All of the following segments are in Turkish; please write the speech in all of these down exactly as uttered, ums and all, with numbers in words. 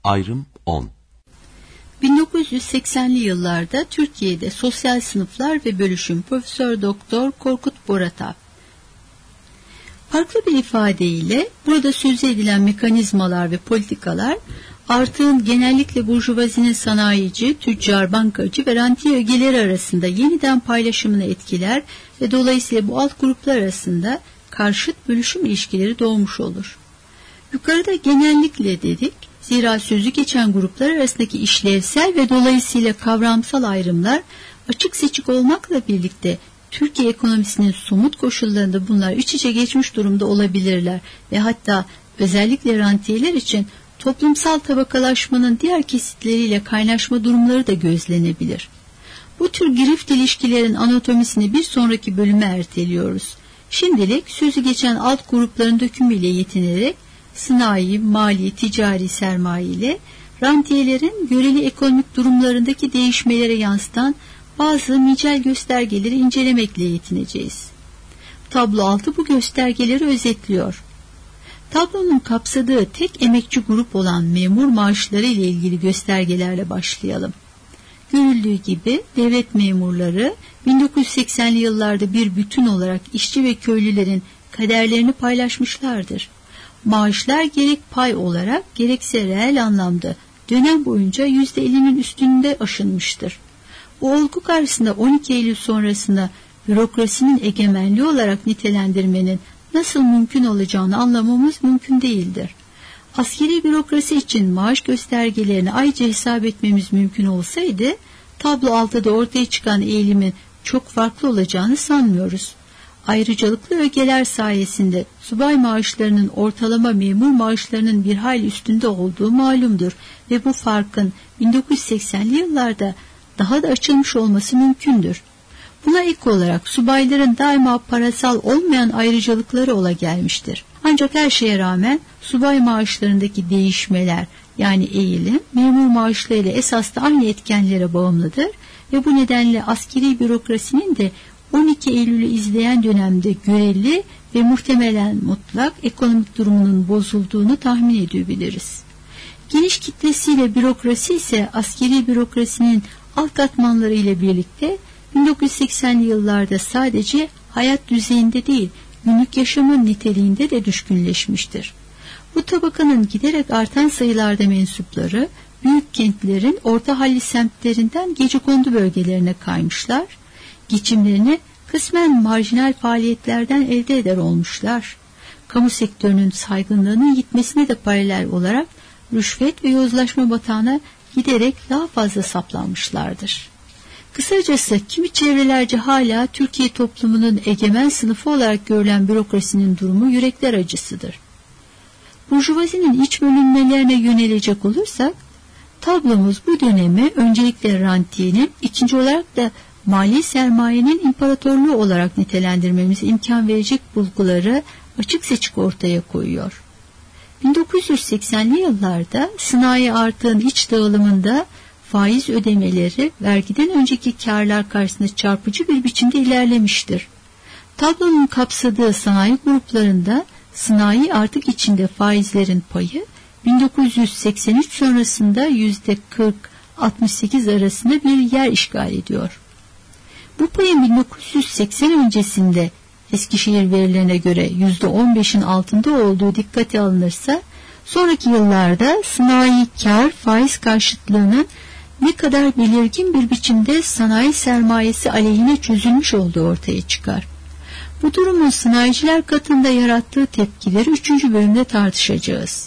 Ayrım on. bin dokuz yüz seksenli yıllarda Türkiye'de Sosyal Sınıflar ve Bölüşüm Profesör Doktor Korkut Boratap. Farklı bir ifadeyle burada söz edilen mekanizmalar ve politikalar artığın genellikle burjuvazinin sanayici, tüccar, bankacı ve rantiye ögeleri arasında yeniden paylaşımını etkiler ve dolayısıyla bu alt gruplar arasında karşıt bölüşüm ilişkileri doğmuş olur. Yukarıda genellikle dedik, zira sözü geçen gruplar arasındaki işlevsel ve dolayısıyla kavramsal ayrımlar açık seçik olmakla birlikte Türkiye ekonomisinin somut koşullarında bunlar iç içe geçmiş durumda olabilirler ve hatta özellikle rantiyeler için toplumsal tabakalaşmanın diğer kesitleriyle kaynaşma durumları da gözlenebilir. Bu tür girift ilişkilerin anatomisini bir sonraki bölüme erteliyoruz. Şimdilik sözü geçen alt grupların dökümüyle yetinerek sanayi, mali, ticari sermaye ile rantiyelerin göreli ekonomik durumlarındaki değişmelere yansıtan bazı nicel göstergeleri incelemekle yetineceğiz. Tablo altı bu göstergeleri özetliyor. Tablonun kapsadığı tek emekçi grup olan memur maaşları ile ilgili göstergelerle başlayalım. Görüldüğü gibi devlet memurları bin dokuz yüz seksenli yıllarda bir bütün olarak işçi ve köylülerin kaderlerini paylaşmışlardır. Maaşlar gerek pay olarak gerekse reel anlamda dönem boyunca yüzde ellinin üstünde aşınmıştır. Bu olgu karşısında on iki Eylül sonrasında bürokrasinin egemenliği olarak nitelendirmenin nasıl mümkün olacağını anlamamız mümkün değildir. Askeri bürokrasi için maaş göstergelerini ayrıca hesap etmemiz mümkün olsaydı, tablo altıda ortaya çıkan eğilimin çok farklı olacağını sanmıyoruz. Ayrıcalıklı ögeler sayesinde subay maaşlarının ortalama memur maaşlarının bir hayli üstünde olduğu malumdur ve bu farkın bin dokuz yüz seksenli yıllarda daha da açılmış olması mümkündür. Buna ek olarak subayların daima parasal olmayan ayrıcalıkları ola gelmiştir. Ancak her şeye rağmen subay maaşlarındaki değişmeler yani eğilim memur maaşlarıyla esasda aynı etkenlere bağımlıdır ve bu nedenle askeri bürokrasinin de on iki Eylül'ü izleyen dönemde göreli ve muhtemelen mutlak ekonomik durumunun bozulduğunu tahmin edebiliriz. Geniş kitlesiyle bürokrasi ise askeri bürokrasinin alt katmanları ile birlikte bin dokuz yüz seksenli yıllarda sadece hayat düzeyinde değil, günlük yaşamın niteliğinde de düşkünleşmiştir. Bu tabakanın giderek artan sayılarda mensupları, büyük kentlerin orta halli semtlerinden gecekondu bölgelerine kaymışlar, geçimlerini kısmen marjinal faaliyetlerden elde eder olmuşlar. Kamu sektörünün saygınlığının gitmesine de paralel olarak rüşvet ve yozlaşma batağına giderek daha fazla saplanmışlardır. Kısacası kimi çevrelerce hala Türkiye toplumunun egemen sınıfı olarak görülen bürokrasinin durumu yürekler acısıdır. Burjuvazinin iç bölünmelerine yönelecek olursak, tablomuz bu dönemi öncelikle rantiyenin, ikinci olarak da mali sermayenin imparatorluğu olarak nitelendirmemize imkan verecek bulguları açık seçik ortaya koyuyor. bin dokuz yüz seksenli yıllarda sanayi artığın iç dağılımında faiz ödemeleri vergiden önceki karlar karşısında çarpıcı bir biçimde ilerlemiştir. Tablonun kapsadığı sanayi gruplarında sanayi artık içinde faizlerin payı bin dokuz yüz seksen üç sonrasında yüzde kırk altmış sekiz arasında bir yer işgal ediyor. Bu payın bin dokuz yüz seksen öncesinde Eskişehir verilerine göre yüzde on beşin altında olduğu dikkate alınırsa, sonraki yıllarda sanayi kar faiz karşıtlığının ne kadar belirgin bir biçimde sanayi sermayesi aleyhine çözülmüş olduğu ortaya çıkar. Bu durumun sanayiciler katında yarattığı tepkileri üçüncü bölümde tartışacağız.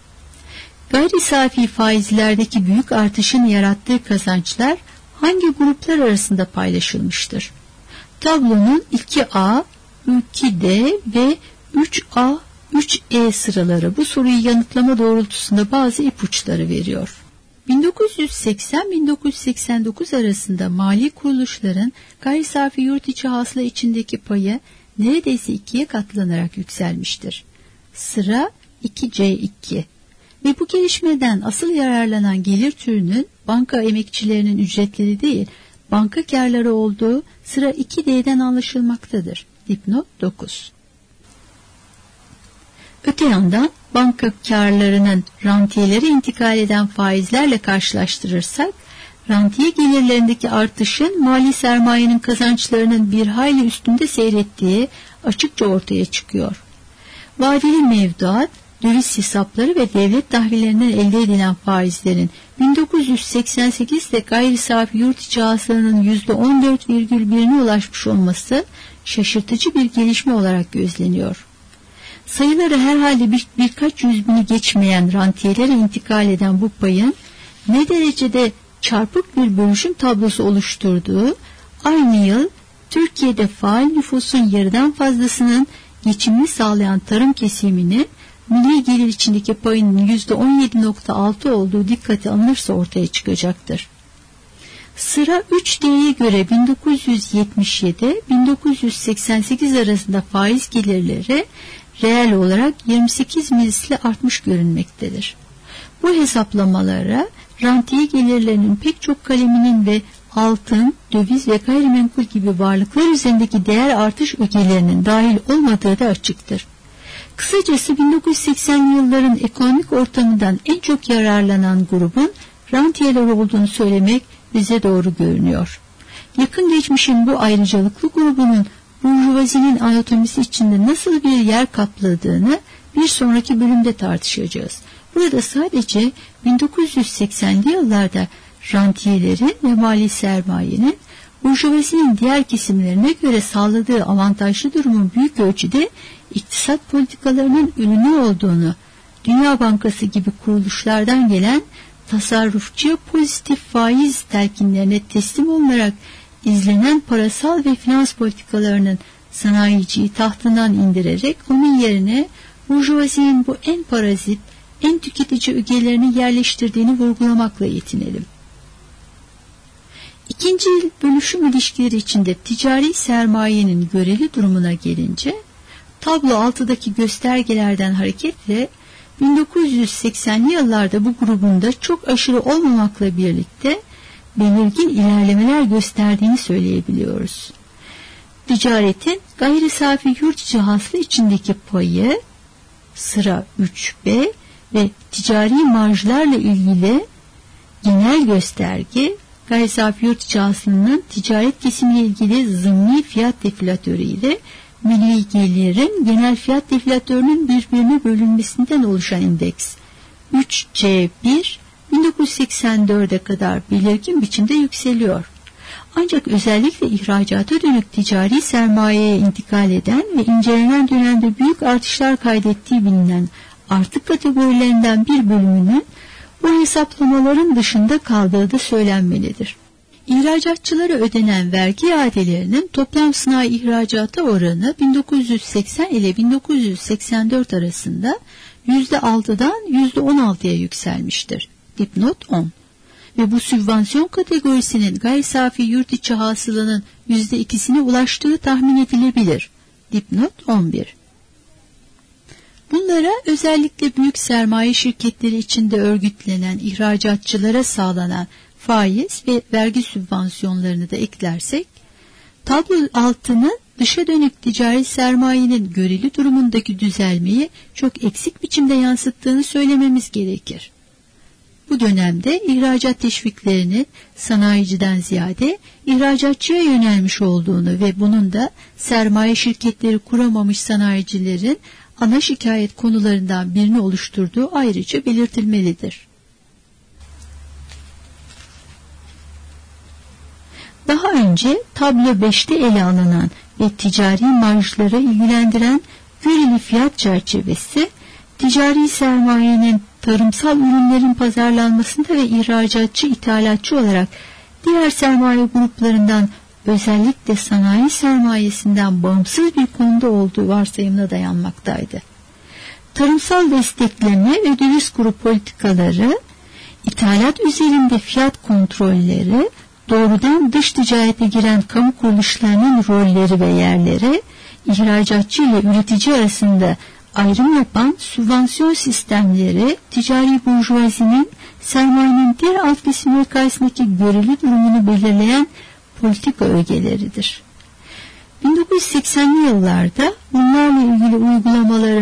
Gayri safi faizlerdeki büyük artışın yarattığı kazançlar hangi gruplar arasında paylaşılmıştır? Tablonun iki A, iki D ve üç A, üç E sıraları bu soruyu yanıtlama doğrultusunda bazı ipuçları veriyor. bin dokuz yüz seksen bin dokuz yüz seksen dokuz arasında mali kuruluşların gayri safi yurt içi hasıla içindeki payı neredeyse ikiye katlanarak yükselmiştir. Sıra iki C iki ve bu gelişmeden asıl yararlanan gelir türünün banka emekçilerinin ücretleri değil, banka kârları olduğu sıra iki D'den anlaşılmaktadır. Dipnot dokuz. Öte yandan banka kârlarının rantiyelere intikal eden faizlerle karşılaştırırsak, rantiye gelirlerindeki artışın mali sermayenin kazançlarının bir hayli üstünde seyrettiği açıkça ortaya çıkıyor. Vadeli mevduat, döviz hesapları ve devlet tahvillerinden elde edilen faizlerin bin dokuz yüz seksen sekizde gayri safi yurt içi hasılanın yüzde on dört virgül birine ulaşmış olması şaşırtıcı bir gelişme olarak gözleniyor. Sayıları herhalde bir, birkaç yüz bini geçmeyen rantiyelere intikal eden bu payın ne derecede çarpık bir bölüşüm tablosu oluşturduğu, aynı yıl Türkiye'de faal nüfusun yarıdan fazlasının geçimini sağlayan tarım kesiminin milli gelir içindeki payının yüzde on yedi virgül altı olduğu dikkate alınırsa ortaya çıkacaktır. Sıra üç D'ye göre bin dokuz yüz yetmiş yedi bin dokuz yüz seksen sekiz arasında faiz gelirleri reel olarak yirmi sekiz misli artmış görünmektedir. Bu hesaplamalara rantiye gelirlerinin pek çok kaleminin ve altın, döviz ve gayrimenkul gibi varlıklar üzerindeki değer artış ögelerinin dahil olmadığı da açıktır. Kısacası bin dokuz yüz seksenli yılların ekonomik ortamından en çok yararlanan grubun rantiyeler olduğunu söylemek bize doğru görünüyor. Yakın geçmişin bu ayrıcalıklı grubunun burjuvazinin anatomisi içinde nasıl bir yer kapladığını bir sonraki bölümde tartışacağız. Burada sadece bin dokuz yüz seksenli yıllarda rantiyelerin ve mali sermayenin burjuvazinin diğer kesimlerine göre sağladığı avantajlı durumun büyük ölçüde iktisat politikalarının ürünü olduğunu, Dünya Bankası gibi kuruluşlardan gelen tasarrufçuya pozitif faiz telkinlerine teslim olarak izlenen parasal ve finans politikalarının sanayiciyi tahtından indirerek onun yerine burjuvazinin bu en parazit, en tüketici ögelerini yerleştirdiğini vurgulamakla yetinelim. İkinci bölüşüm ilişkileri içinde ticari sermayenin göreli durumuna gelince, tablo altıdaki göstergelerden hareketle bin dokuz yüz seksenli yıllarda bu grubunda çok aşırı olmamakla birlikte belirgin ilerlemeler gösterdiğini söyleyebiliyoruz. Ticaretin gayri safi yurt içi hasıla içindeki payı sıra üç B ve ticari marjlarla ilgili genel gösterge gayri safi yurt içi hasılanın ticaret kesimiyle ilgili zımni fiyat defilatörü ile milli gelirin genel fiyat defilatörünün birbirine bölünmesinden oluşan indeks üç C bir bin dokuz yüz seksen dörde kadar belirgin biçimde yükseliyor. Ancak özellikle ihracata dönük ticari sermayeye intikal eden ve incelenen dönemde büyük artışlar kaydettiği bilinen artık kategorilerinden bir bölümünün bu hesaplamaların dışında kaldığı da söylenmelidir. İhracatçılara ödenen vergi iadelerinin toplam sanayi ihracata oranı bin dokuz yüz seksen ile bin dokuz yüz seksen dört arasında yüzde altıdan yüzde on altıya yükselmiştir. Dipnot on. Ve bu sübvansiyon kategorisinin gayri safi yurt içi hasılanın yüzde ikisine ulaştığı tahmin edilebilir. Dipnot on bir. Bunlara özellikle büyük sermaye şirketleri içinde örgütlenen ihracatçılara sağlanan faiz ve vergi sübvansiyonlarını da eklersek, tablo altının dışa dönük ticari sermayenin göreli durumundaki düzelmeyi çok eksik biçimde yansıttığını söylememiz gerekir. Bu dönemde ihracat teşviklerinin sanayiciden ziyade ihracatçıya yönelmiş olduğunu ve bunun da sermaye şirketleri kuramamış sanayicilerin ana şikayet konularından birini oluşturduğu ayrıca belirtilmelidir. Daha önce tablo beşte ele alınan ve ticari marjları ilgilendiren göreli fiyat çerçevesi, ticari sermayenin tarımsal ürünlerin pazarlanmasında ve ihracatçı ithalatçı olarak diğer sermaye gruplarından özellikle sanayi sermayesinden bağımsız bir konuda olduğu varsayımına dayanmaktaydı. Tarımsal destekleme ve döviz kuru politikaları, ithalat üzerinde fiyat kontrolleri, doğrudan dış ticarete giren kamu kuruluşlarının rolleri ve yerleri, ihracatçı ile üretici arasında ayrım yapan sübvansiyon sistemleri, ticari burjuvazinin sermayenin diğer alt kesimleri karşısındaki göreli durumunu belirleyen politika ögeleridir. bin dokuz yüz seksenli yıllarda bunlarla ilgili uygulamaların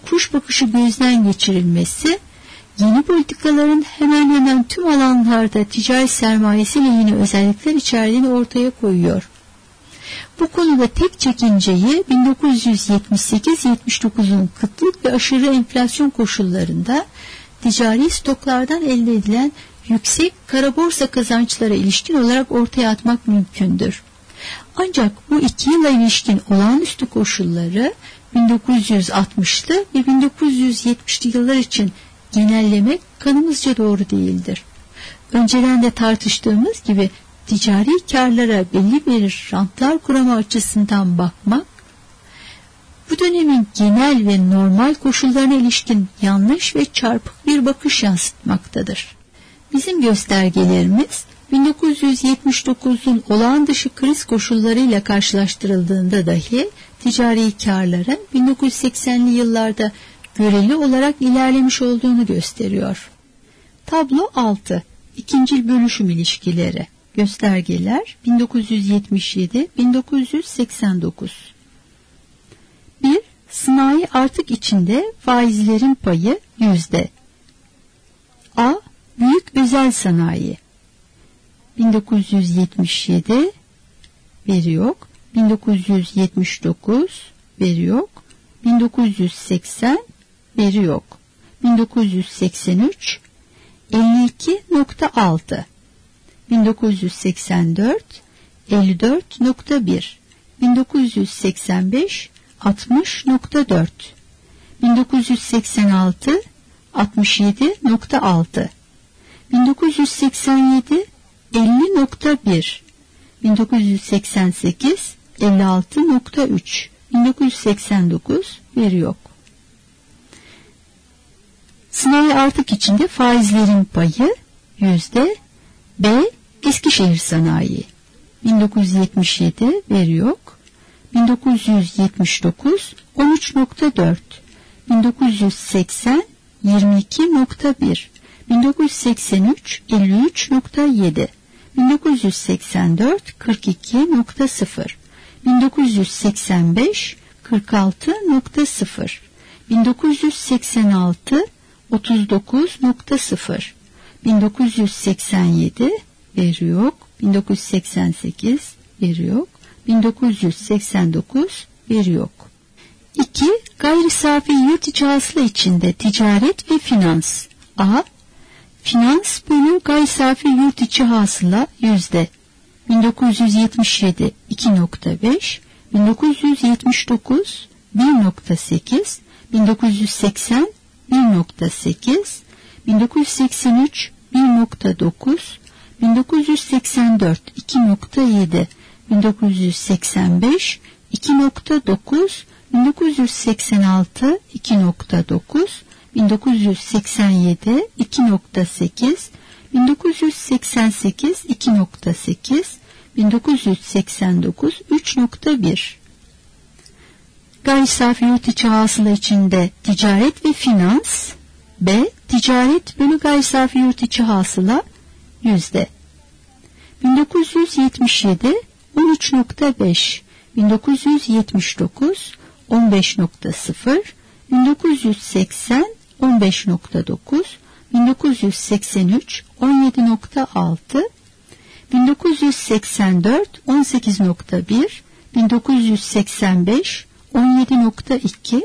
kuş bakışı gözden geçirilmesi, yeni politikaların hemen hemen tüm alanlarda ticaret sermayesiyle yeni özellikler içerdiğini ortaya koyuyor. Bu konuda tek çekinceyi bin dokuz yüz yetmiş sekiz yetmiş dokuzun kıtlık ve aşırı enflasyon koşullarında ticari stoklardan elde edilen yüksek kara borsa kazançlara ilişkin olarak ortaya atmak mümkündür. Ancak bu iki yıla ilişkin olağanüstü koşulları bin dokuz yüz altmışlı ve bin dokuz yüz yetmişli yıllar için genellemek kanımızca doğru değildir. Önceden de tartıştığımız gibi ticari karlara belli bir rantlar kurama açısından bakmak, bu dönemin genel ve normal koşullarına ilişkin yanlış ve çarpık bir bakış yansıtmaktadır. Bizim göstergelerimiz bin dokuz yüz yetmiş dokuzun olağan dışı kriz koşullarıyla karşılaştırıldığında dahi ticari karların bin dokuz yüz seksenli yıllarda göreli olarak ilerlemiş olduğunu gösteriyor. Tablo altı. İkincil bölüşüm ilişkileri. Göstergeler bin dokuz yüz yetmiş yedi bin dokuz yüz seksen dokuz. bir. Sanayi artık içinde faizlerin payı yüzde. A. Büyük özel sanayi. bin dokuz yüz yetmiş yedi veri yok. bin dokuz yüz yetmiş dokuz veri yok. bin dokuz yüz seksen veri yok. bin dokuz yüz seksen üç elli iki nokta altı. bin dokuz yüz seksen dört elli dört nokta bir. bin dokuz yüz seksen beş altmış nokta dört. bin dokuz yüz seksen altı altmış yedi nokta altı. bin dokuz yüz seksen yedi elli nokta bir. bin dokuz yüz seksen sekiz elli altı nokta üç. bin dokuz yüz seksen dokuz veri yok. Sanayi artık içinde faizlerin payı yüzde. B. Eskişehir sanayi. bin dokuz yüz yetmiş yedi veri yok. bin dokuz yüz yetmiş dokuz on üç nokta dört. bin dokuz yüz seksen yirmi iki nokta bir. bin dokuz yüz seksen üç elli üç nokta yedi. bin dokuz yüz seksen dört kırk iki nokta sıfır. bin dokuz yüz seksen beş kırk altı nokta sıfır. bin dokuz yüz seksen altı otuz dokuz nokta sıfır. bin dokuz yüz seksen yedi veri yok. bin dokuz yüz seksen sekiz veri yok. bin dokuz yüz seksen dokuz veri yok. iki. Gayri safi yurt içi hasıla içinde ticaret ve finans. A. Finans bölü gayri safi yurt içi hasıla yüzde. bin dokuz yüz yetmiş yedi iki nokta beş. bin dokuz yüz yetmiş dokuz bir nokta sekiz. bin dokuz yüz seksen bir nokta sekiz. bin dokuz yüz seksen üç bir nokta dokuz. bin dokuz yüz seksen dört iki nokta yedi. bin dokuz yüz seksen beş iki nokta dokuz. bin dokuz yüz seksen altı iki nokta dokuz. bin dokuz yüz seksen yedi iki nokta sekiz. bin dokuz yüz seksen sekiz iki nokta sekiz. bin dokuz yüz seksen dokuz üç nokta bir. Gayri safi yurt içi hasıla içinde ticaret ve finans. B. Ticaret bölü gayri safi yurt içi hasıla yüzde. bin dokuz yüz yetmiş yedi on üç nokta beş. bin dokuz yüz yetmiş dokuz on beş nokta sıfır. bin dokuz yüz seksen on beş nokta dokuz. bin dokuz yüz seksen üç on yedi nokta altı. bin dokuz yüz seksen dört on sekiz nokta bir. bin dokuz yüz seksen beş on yedi nokta iki.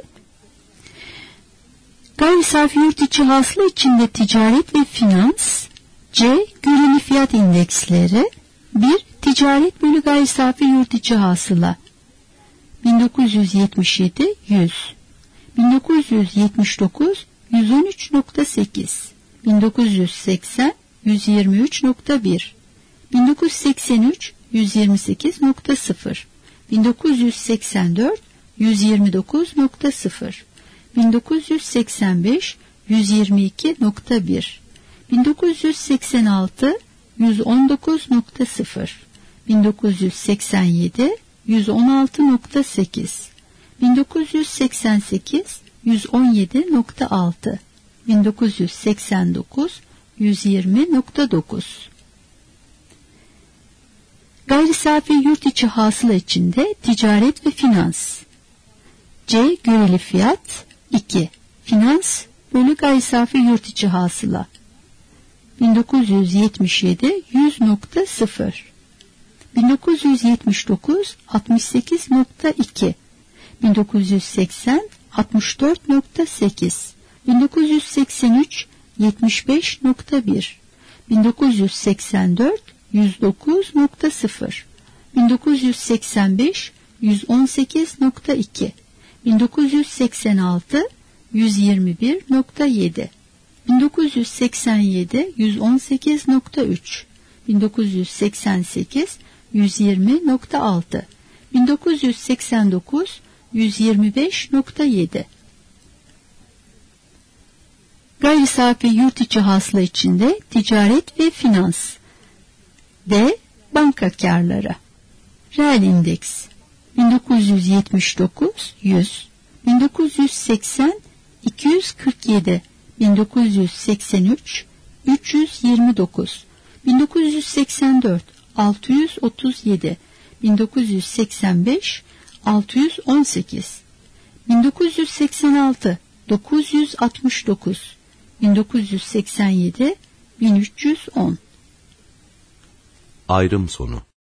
Gayri safi yurt içi hasıla içinde ticaret ve finans. C. Göreli fiyat indeksleri. bir. Ticaret bölü gayri safi yurt içi hasıla. bin dokuz yüz yetmiş yedi yüz. bin dokuz yüz yetmiş dokuz yüz on üç nokta sekiz. bin dokuz yüz seksen yüz yirmi üç nokta bir. bin dokuz yüz seksen üç yüz yirmi sekiz nokta sıfır. bin dokuz yüz seksen dört yüz yirmi dokuz nokta sıfır. bin dokuz yüz seksen beş yüz yirmi iki nokta bir. bin dokuz yüz seksen altı yüz on dokuz nokta sıfır. bin dokuz yüz seksen yedi yüz on altı nokta sekiz. bin dokuz yüz seksen sekiz yüz on yedi nokta altı. bin dokuz yüz seksen dokuz yüz yirmi nokta dokuz. Gayri safi yurt içi hasıla içinde ticaret ve finans. C. Göreli fiyat iki. Finans bölü gayri safi yurt içi hasıla. bin dokuz yüz yetmiş yedi yüz nokta sıfır. bin dokuz yüz yetmiş dokuz altmış sekiz nokta iki. bin dokuz yüz seksen altmış dört nokta sekiz. bin dokuz yüz seksen üç yetmiş beş nokta bir. bin dokuz yüz seksen dört yüz dokuz nokta sıfır. bin dokuz yüz seksen beş yüz on sekiz nokta iki. bin dokuz yüz seksen altı yüz yirmi bir nokta yedi. bin dokuz yüz seksen yedi yüz on sekiz nokta üç. bin dokuz yüz seksen sekiz yüz yirmi nokta altı. bin dokuz yüz seksen dokuz yüz yirmi beş nokta yedi. Gayri safi yurt içi hasıla içinde ticaret ve finans. D. Banka kârları. Reel indeks bin dokuz yüz yetmiş dokuz yüz. bin dokuz yüz seksen iki yüz kırk yedi. bin dokuz yüz seksen üç üç yüz yirmi dokuz. bin dokuz yüz seksen dört altı yüz otuz yedi. bin dokuz yüz seksen beş altı yüz on sekiz. bin dokuz yüz seksen altı dokuz yüz altmış dokuz. bin dokuz yüz seksen yedi bin üç yüz on. Ayrım sonu.